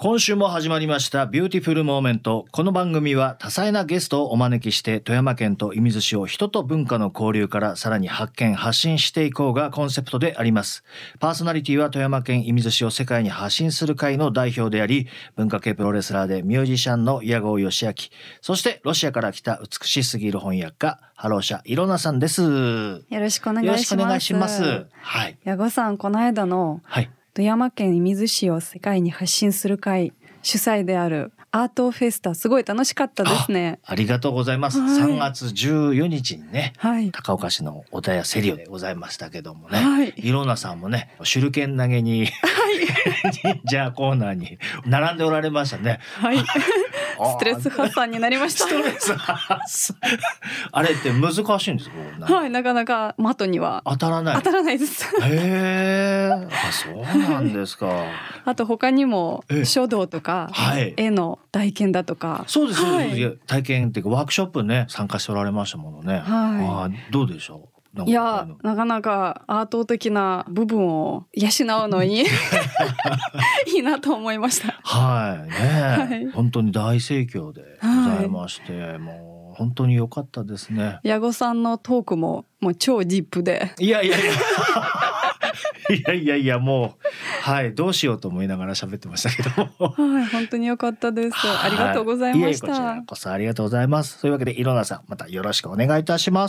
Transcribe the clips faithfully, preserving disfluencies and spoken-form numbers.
今週も始まりましたビューティフルモーメント。この番組は多彩なゲストをお招きして富山県と射水市を人と文化の交流からさらに発見発信していこうがコンセプトであります。パーソナリティは富山県射水市を世界に発信する会の代表であり、文化系プロレスラーでミュージシャンの矢後義明、そしてロシアから来た美しすぎる翻訳家ハローシャイロナさんです。 よろしくお願いします。 よろしくお願いします。はい。 矢後さん、この間の、はい、富山県射水市を世界に発信する会主催であるアートフェスタ、すごい楽しかったですね。 あ, ありがとうございます、はい、さんがつじゅうよっかにね、はい、高岡市の小田屋セリオでございましたけどもね、はい、いろんなさんもね手裏剣投げに、はい、じゃあコーナーに並んでおられましたね。 はいストレス発散になりました。 ストレス発散あれって難しいんですか？ はい、なかなか的には当たらない。 当たらないです。 へー、あ、そうなんですか。 あと他にも書道とか、はい、絵の体験だとか。 そうです、はい、体験っていうかワークショップね参加しておられましたものね、はい、あ、どうでしょう？ いや、なかなかアート的な部分を養うのにいいなと思いました。 はいね、はい、本当に大盛況でございまして、はい、もう本当に良かったですね。 矢後さんのトークももう超ディープで、 いやいやいやいやいやいやもうはいどうしようと思いながら喋ってましたけどもはい本当に良かったです。ありがとうございました。 いえいえこちらこそありがとうございます。というわけでいろなさんまたよろしくお願いいたします。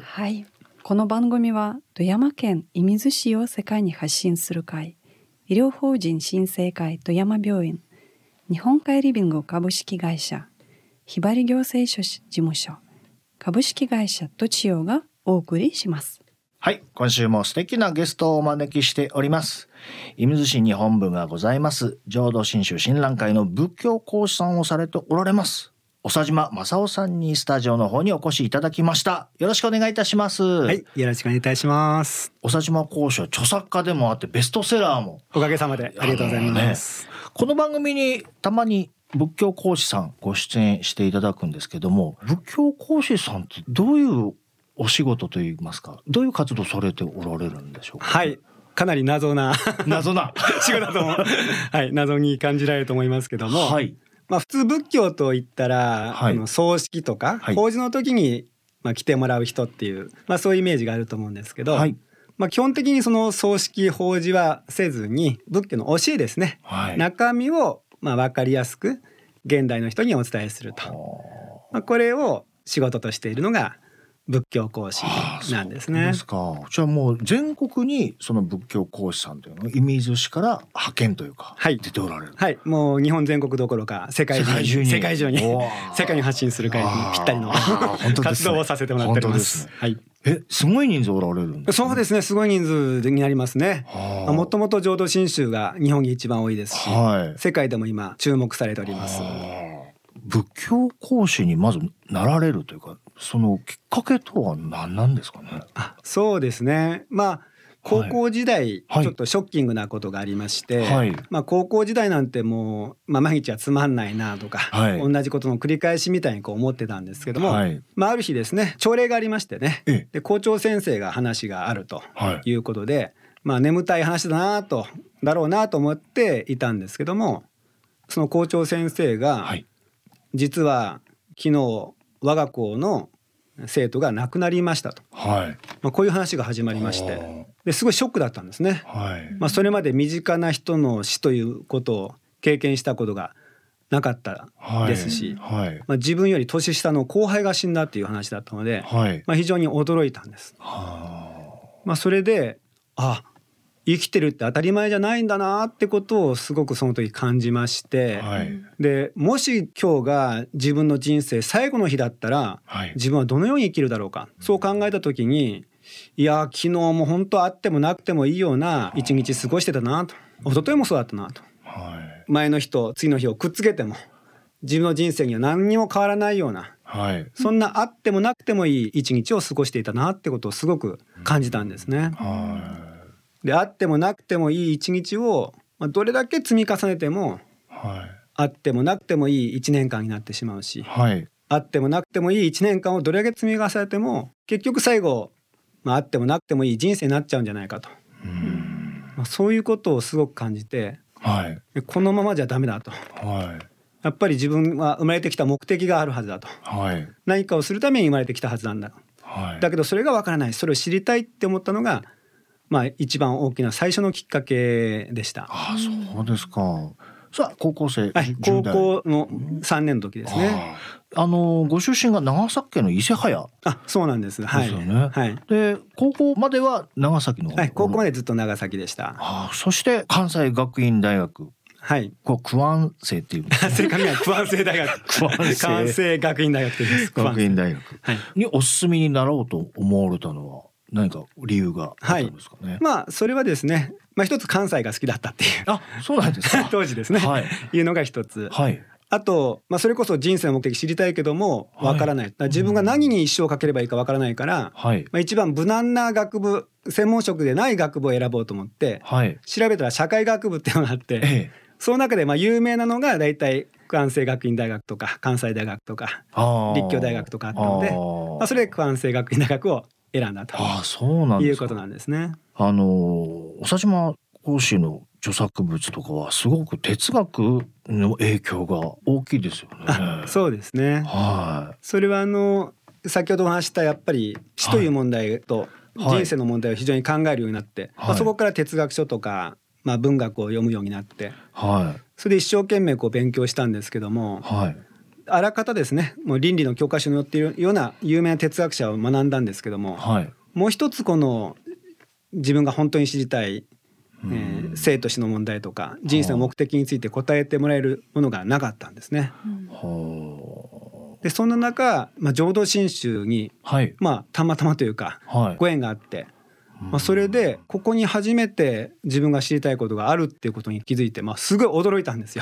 はい、この番組は富山県射水市を世界に発信する会、医療法人新生会富山病院、日本海リビング株式会社、ひばり行政書士事務所、株式会社とちおがお送りします。 はい、今週も素敵なゲストをお招きしております。射水市に本部がございます浄土真宗親鸞会の仏教講師さんをされておられます長島正夫さんにスタジオの方にお越しいただきました。よろしくお願いいたします。 はい、よろしくお願いいたします。 長島講師は著作家でもあってベストセラーもおかげさまでありがとうございます、 ね、この番組にたまに仏教講師さんご出演していただくんですけども、仏教講師さんってどういうお仕事といいますか、どういう活動されておられるんでしょうか？ はい、かなり謎な謎な仕事だと思うはい謎に感じられると思いますけども、 はい、 まあ、普通仏教といったら、はい、あの葬式とか、はい、法事の時に、まあ、来てもらう人っていう、まあ、そういうイメージがあると思うんですけど、はい、まあ、基本的にその葬式法事はせずに仏教の教えですね、はい、中身をまあ分かりやすく現代の人にお伝えすると、まあ、これを仕事としているのが仏教講師なんですね。 そうですか。じゃあもう全国にその仏教講師さんというのを射水市から派遣というか、はい、出ておられる。 はい、もう日本全国どころか世界中に世界中に世界に発信する会にぴったりの活動をさせてもらっております。 ね、はい。え、すごい人数おられるんですか？ そうですね、すごい人数になりますね。もともと浄土真宗が日本に一番多いですし、はい、世界でも今注目されております。 仏教講師にまずなられるというか、そのきっかけとは何なんですかね？ あ、そうですね、まあ高校時代、はい、ちょっとショッキングなことがありまして、はい、まあ、高校時代なんてもう、まあ、毎日はつまんないなとか、はい、同じことの繰り返しみたいにこう思ってたんですけども、はい、まあ、ある日ですね朝礼がありましてね、で校長先生が話があるということで、はい、まあ、眠たい話だなとだろうなと思っていたんですけども、その校長先生が、はい、実は昨日我が校の生徒が亡くなりましたと、はい、まあ、こういう話が始まりまして、ですごいショックだったんですね、はい、まあ、それまで身近な人の死ということを経験したことがなかったですし、はいはい、まあ、自分より年下の後輩が死んだっていう話だったので、はい、まあ、非常に驚いたんです、はあ、まあ、それであ生きてるって当たり前じゃないんだなってことをすごくその時感じまして、はい、でもし今日が自分の人生最後の日だったら、はい、自分はどのように生きるだろうか、そう考えた時に、いや昨日も本当あってもなくてもいいような一日過ごしてたなと、一昨日もそうだったなと、はい、前の日と次の日をくっつけても自分の人生には何にも変わらないような、はい、そんなあってもなくてもいい一日を過ごしていたなってことをすごく感じたんですね、はい、であってもなくてもいい一日をどれだけ積み重ねても、はい、あってもなくてもいい一年間になってしまうし、はい、あってもなくてもいい一年間をどれだけ積み重ねても結局最後、まあ、あってもなくてもいい人生になっちゃうんじゃないかと、うん、まあ、そういうことをすごく感じて、 はい、 このままじゃダメだと、 はい、 やっぱり自分は生まれてきた目的があるはずだと、 はい、 何かをするために生まれてきたはずなんだ、はい、だけどそれがわからない、それを知りたいって思ったのが、まあ、一番大きな最初のきっかけでした。 ああ、そうですか。さあ高校生、 はい、高校のさんねんの時ですね。 あのご出身が長崎県の伊勢早。 あ、そうなんです。はい。 ですよね。 はい。 で高校までは長崎の。 はい、高校までずっと長崎でした。 あ、そして関西学院大学。 はい。 こうクワン生っていう。 正確にはクワン生大学。 クワン生。 関西学院大学と言います。 学院大学にお進みになろうと思われたのは何か理由があったんですかね。はい、 まあそれはですね、まあ一つ関西が好きだったっていう。 あ、そうなんですか。 当時ですね。はい。いうのが一つ。 はい。 あと、まあ、それこそ人生の目的知りたいけどもわからない、はい、自分が何に一生かければいいかわからないから、はい、まあ、一番無難な学部、専門職でない学部を選ぼうと思って、はい、調べたら社会学部っていうのがあって、ええ、その中でまあ有名なのがだいたい関西学院大学とか関西大学とか立教大学とかあったので、あ、まあ、それで関西学院大学を選んだということなんですね。 あの長島講師の著作物とかはすごく哲学の影響が大きいですよね。 あ、そうですね。 はい。 それはあの先ほどお話したやっぱり死という問題と人生の問題を非常に考えるようになって、はい、まあ、そこから哲学書とか、まあ、文学を読むようになって、はい、それで一生懸命こう勉強したんですけども、はい、あらかたですね、もう倫理の教科書に載っているような有名な哲学者を学んだんですけども、はい、もう一つこの自分が本当に知りたいえー、生と死の問題とか人生の目的について答えてもらえるものがなかったんですね。うん、でそんな中、まあ、浄土真宗に、はい、まあ、たまたまというか、はい、ご縁があって、まあ、それでここに初めて自分が知りたいことがあるっていうことに気づいて、まあ、すごい驚いたんですよ。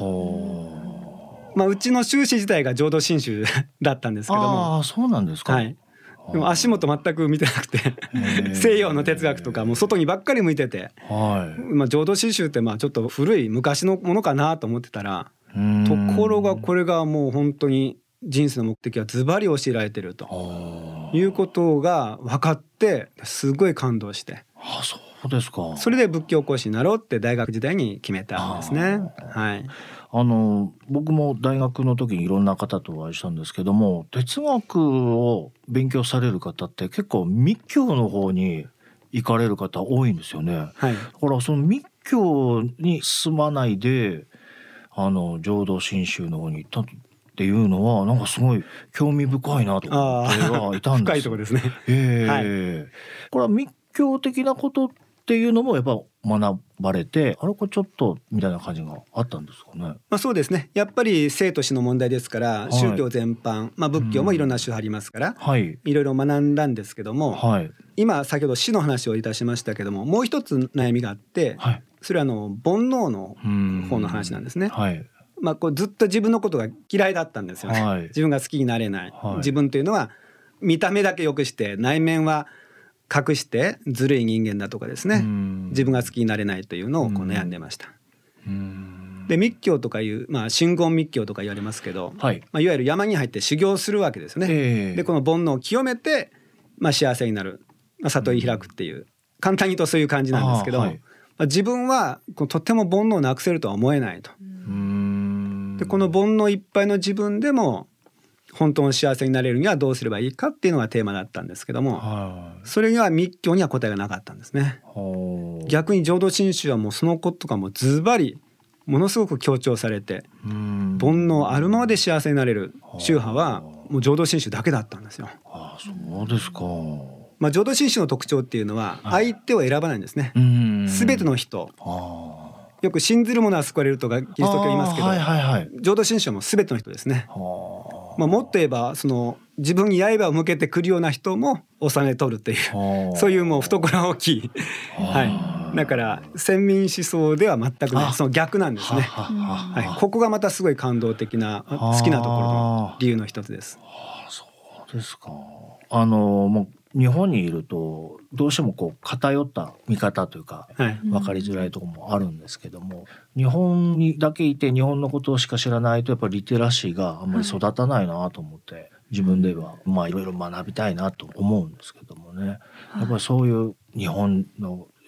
まあ、うちの宗師自体が浄土真宗だったんですけども。 あ、そうなんですか。 はい、でも足元全く見てなくて西洋の哲学とかもう外にばっかり向いてて、はい、まあ、浄土真宗ってまあちょっと古い昔のものかなと思ってたら、ところがこれがもう本当に人生の目的はズバリ教えられてるということが分かってすごい感動して、 あ、そうですか。 それで仏教講師になろうって大学時代に決めたんですね。はい。 あの僕も大学の時にいろんな方とお会いしたんですけども、哲学を勉強される方って結構密教の方に行かれる方多いんですよね。はい、だからその密教に進まないであの浄土真宗の方に行ったっていうのはなんかすごい興味深いなと思ってはいたんです。 深いところですね。 えーはい、これは密教的なことっていうのもやっぱ学ばれて、あれこれちょっとみたいな感じがあったんですかね。 まあ、そうですね。やっぱり生と死の問題ですから、はい、宗教全般、まあ、仏教もいろんな宗派ありますから、うん、はい、いろいろ学んだんですけども、はい、今先ほど死の話をいたしましたけども、もう一つ悩みがあって、はい、それはあの煩悩の方の話なんですね。はい、まあ、こうずっと自分のことが嫌いだったんですよね。はい、自分が好きになれない、はい、自分というのは見た目だけ良くして内面は隠してずるい人間だとかですね、自分が好きになれないというのをこう悩んでました。で密教とかいう、まあ、真言密教とか言われますけど、はい、まあ、いわゆる山に入って修行するわけですね。えー、でこの煩悩を清めて、まあ、幸せになる、まあ、悟り開くっていう、簡単に言うとそういう感じなんですけど、はい、まあ、自分はこうとっても煩悩をなくせるとは思えないと。でこの煩悩いっぱいの自分でも本当の幸せになれるにはどうすればいいかっていうのがテーマだったんですけども、はい、それには密教には答えがなかったんですね。逆に浄土真宗はもうそのことがもうズバリものすごく強調されて、煩悩あるままで幸せになれる宗派はもう浄土真宗だけだったんですよ。 あ、そうですか。 まあ、浄土真宗の特徴っていうのは相手を選ばないんですね。すべての人、よく信ずる者は救われるとかキリスト教言いますけど、はいはいはい、浄土真宗はもうすべての人ですね。まあ、もっと言えばその自分に刃を向けてくるような人も収め取るというそういうもう懐大きい、はい、だから先民思想では全くない、その逆なんですね。はい、ここがまたすごい感動的な好きなところの理由の一つです。 あ、そうですか。あのもう日本にいるとどうしてもこう偏った見方というか、はい、分かりづらいところもあるんですけども、日本にだけいて日本のことしか知らないとやっぱりリテラシーがあんまり育たないなと思って、はい、自分ではまあいろいろ学びたいなと思うんですけどもね、やっぱりそういう日本の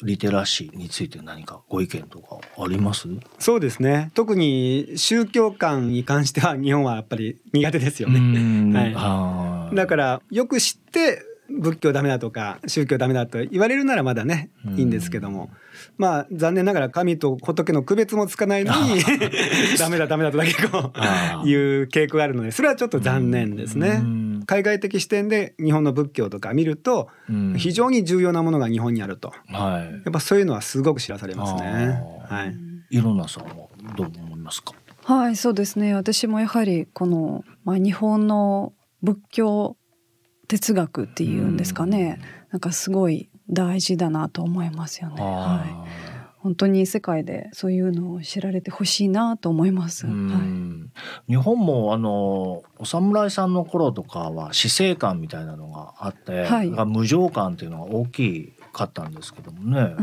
リテラシーについて何かご意見とかあります？ そうですね、特に宗教観に関しては日本はやっぱり苦手ですよね。はい、だからよく知って仏教ダメだとか宗教ダメだと言われるならまだねいいんですけども、まあ残念ながら神と仏の区別もつかないのにダメだダメだとだけこういう傾向があるので、それはちょっと残念ですね。海外的視点で日本の仏教とか見ると非常に重要なものが日本にあると、はい、やっぱそういうのはすごく知らされますね。はい、 いろんなさんはどう思いますか？ はい、そうですね、私もやはりこの、まあ、日本の仏教哲学っていうんですかね、なんかすごい大事だなと思いますよね。はい、本当に世界でそういうのを知られてほしいなと思います。はい、 日本もあのお侍さんの頃とかは死生観みたいなのがあって、はい、無常観っていうのが大きかったんですけどもね、うん、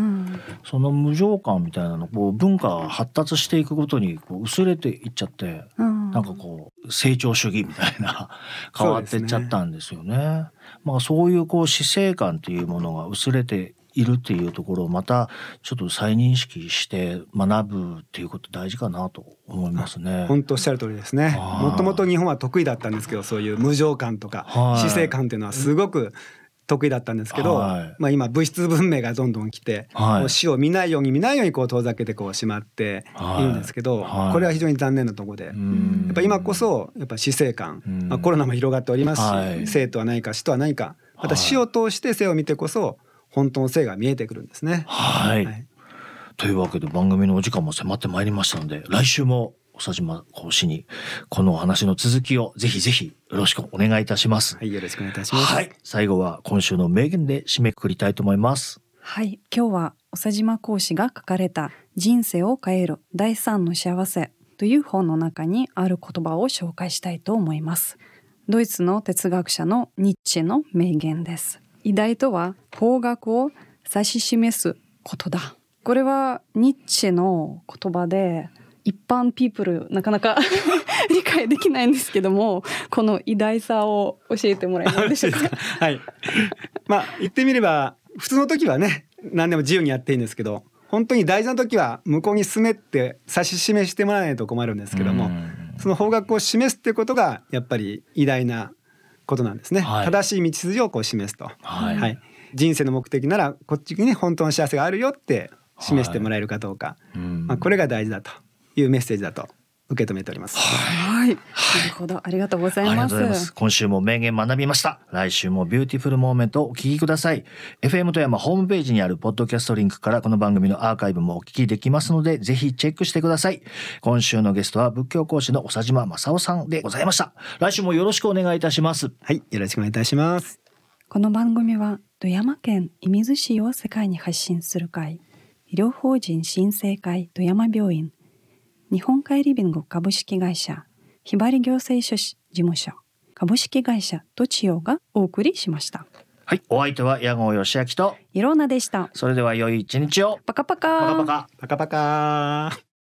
その無常観みたいなのこう文化が発達していくごとにこう薄れていっちゃって、うん、なんかこう成長主義みたいな変わってっちゃったんですよね。そうですね。まあそういうこう死生観っていうものが薄れているっていうところをまたちょっと再認識して学ぶっていうこと大事かなと思いますね。 本当おっしゃる通りですね。もともと日本は得意だったんですけど、そういう無常観とか死生観っていうのはすごく得意だったんですけど、はい、まあ、今物質文明がどんどん来て、はい、死を見ないように見ないようにこう遠ざけてこうしまっているんですけど、はい、これは非常に残念なところで、やっぱ今こそやっぱ死生観、まあ、コロナも広がっておりますし、はい、生とは何か死とは何か、また死を通して生を見てこそ本当の生が見えてくるんですね。 はい、はい、というわけで番組のお時間も迫ってまいりましたので、来週も長島講師にこのお話の続きをぜひぜひよろしくお願いいたします。 はい、よろしくお願いいたします。 はい、最後は今週の名言で締めくくりたいと思います。 はい、今日は長島講師が書かれた人生を変える第三の幸せという本の中にある言葉を紹介したいと思います。ドイツの哲学者のニッチェの名言です。偉大とは方角を指し示すことだ。これはニッチェの言葉で一般ピープルなかなか理解できないんですけども、この偉大さを教えてもらえないでしょうか。 はい、まあ言ってみれば普通の時はね何でも自由にやっていいんですけど、本当に大事な時は向こうに進めって指し示してもらわないと困るんですけども、その方角を示すってことがやっぱり偉大なことなんですね。はい、正しい道筋をこう示すと、はいはい、人生の目的ならこっちに本当の幸せがあるよって示してもらえるかどうか、はい、まあ、これが大事だというメッセージだと受け止めております。 はい、なるほど、ありがとうございます。ありがとうございます。 今週も名言学びました。来週もビューティフルモーメントをお聞きください。 エフエム 富山ホームページにあるポッドキャストリンクからこの番組のアーカイブもお聞きできますので、ぜひチェックしてください。今週のゲストは仏教講師の長島正夫さんでございました。来週もよろしくお願いいたします。 はい、よろしくお願いいたします。 この番組は富山県射水市を世界に発信する会、医療法人新生会富山病院、日本海リビング株式会社、ひばり行政書士事務所、株式会社とちおがお送りしました。 はい、お相手は矢後義明といろなでした。 それでは良い一日を。 パカパカパカパカパカパカ。